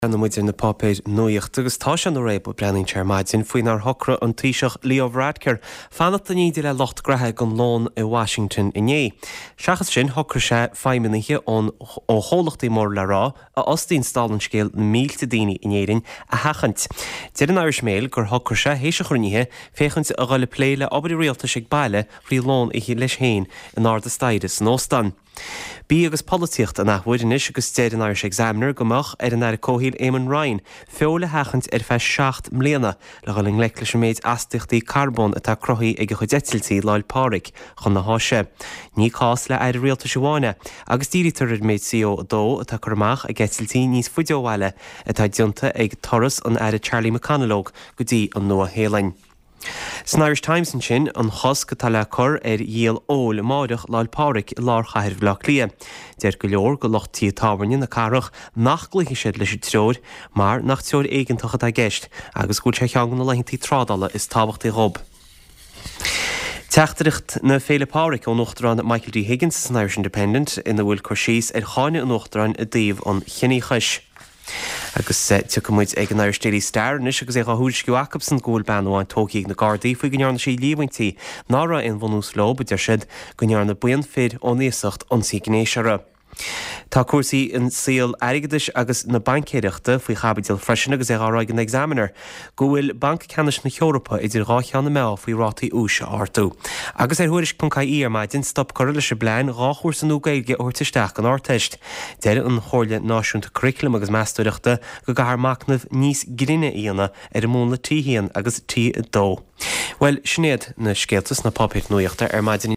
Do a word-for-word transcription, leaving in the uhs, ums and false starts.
An muidir na popéid nuocht agus tá an na réb brenin tearmaidin faoin ar thocra an tíiseach Leo Varadkar fanat na níidir le locht grathe gon lán i Washington inné. Seachas sin thocra sé feimimiige ón ó chólachtaí mór le rá a ostín stálan scéal na mílte daoine inéirin a hachant. Deir an Irish Mail gur thocra sé héise chrunnithe féchant a gáile pléile obair rialta sig baile frí lán i hí leis héin in ár de staides nó stan. Bí agus políocht a nachhuiid inis agus State and Irish Examiner gomach ar an air cóhíl Éamon Ryan feola hachant ar feis seacht mbliana le galing leiclis méid astichtaí carbon atá crochaí ag go chudetiltaí láil páric chun na háise. Ní cás le air rialta seháine agus dírítar méid C O dó atá chumach a getiltaí níos fuideohhaile atá dionta ag toras an air Charlie McConnellóg go dtí an nua héalainn. San Irish Times an sin an chos go tal le chur ar díal ól máireach láil páric i lár chaithir bhlach lia. Deir go leor go lochtaí táhaine na carach nach gluiche siad leis treoir, mar nach teoir éigeantachad a gceist, agus gúil sé cheangan na leithintí trádala is tábhachtaí rob. Teachtaricht na féle páric ó Uachtaráin Michael D. Higgins san Irish Independent ina bhfuil chuirsíos ar cháine an Uachtaráin a daobh an chinní chuis. Agus tu muid ag an Irish Daily Star nis agus ag a thuúil Jacobson gúil banháin tógéigh na Gardaí faoi gnearna sí líhaintí nára in bhunús lo beidir siad go nearna buan féad ó níosacht ionsaí gnéisiara. Tá cuasaí in síl aigeis agus na bancéireachta faoi chabidil freisin agus ag áráig an Examiner go bhfuil banc ceannis na Eorpa idir rácheanna mé faoi rátaí ús áirtú. Agus ar thuiris puncaí ar maidin stop choir leis blein ráchúir san úgaige ortaisteach an áteist. Deir an chóirle náisiúnta curriculum agus meastúireachta go gahar macnamh níos grinne íana ar mún le tíhíon agus tí dó. Well, snéad na scéaltas na popéid nuochta ar maidin